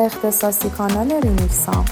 اختصاصی کانال ریمیکسام.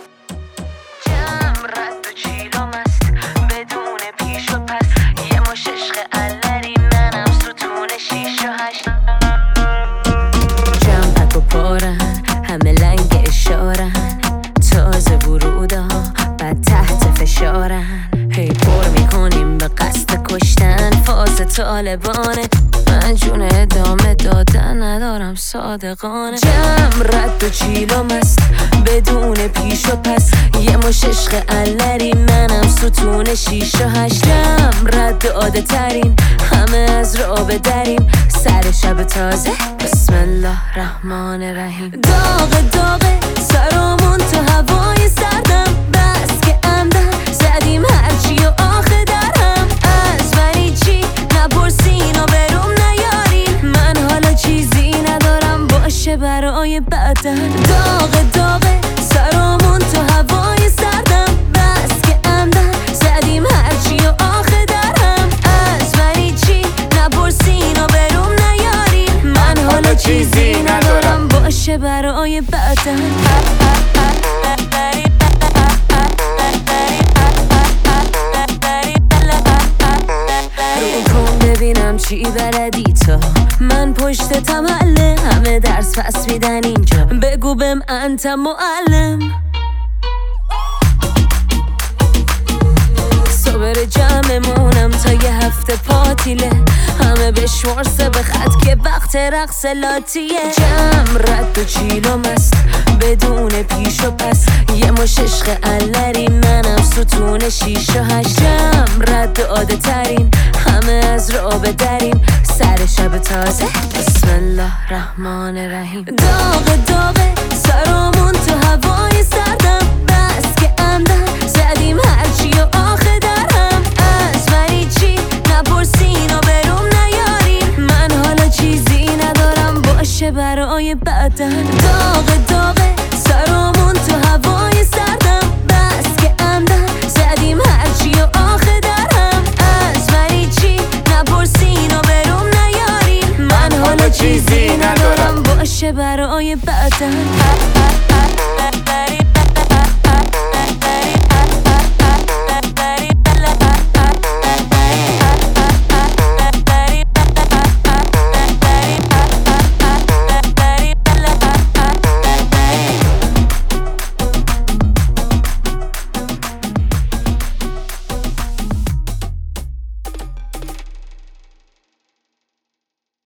همه لنگ اشارن، تازه ورودها بعد تحت فشارن. هی پر میکنیم به قصد کشتن، فاز طالبانه. من جون ادامه دادن ندارم صادقانه. جمع رد و چیلم است بدون پیش و پس، یه مش عشق علری منم ستون 6 و 8. جمع رد عاده ترین، همه از رابه دریم. سر شب تازه بسم الله الرحمن الرحیم. داغ داغه سرامون تو هوای سردم، بس که عمدن زدیم هرچی و آخه درهم. از منی چی نپرسین و بروم نیارین، من حالا چیزی ندارم باشه برای بعدن. داغ داغه سرامون تو هوای سردم، بس که عمدن زدیم هرچی و آخه درهم. از منی چی نپرسین و بروم نیارین، من حالا چیزی ندارم باشه برای بعدن. ببینم چی بلدی تو، من پشت تمله. همه درس پس میدن اینجا، بگو بهم انت معلم. صبر جمعمونم تا یه هفته پاتیله، همه بشمرسه به خط که وقت رقص لاتیه. جمع رد و چیلم است بدون پیش و پس، یه مش عشق علری منم ستون 6 و 8. جمع رد عاده ترین، همه از رابه دریم. سر شب تازه بسم الله الرحمن الرحیم. داغ داغه سرامون تو هوای سردم، بس که عمدن زدیم هرچی و آخه درهم. از منی چی نپرسین و بروم نیارین، من حالا چیزی ندارم باشه برای بعدن. داغ داغه سرامون تو هوای سردم، بس که عمدن زدیم هرچی و آخه درهم. از منی چی نپرسین و بروم نیارین، من حالا چیزی ندارم باشه برای بعدن.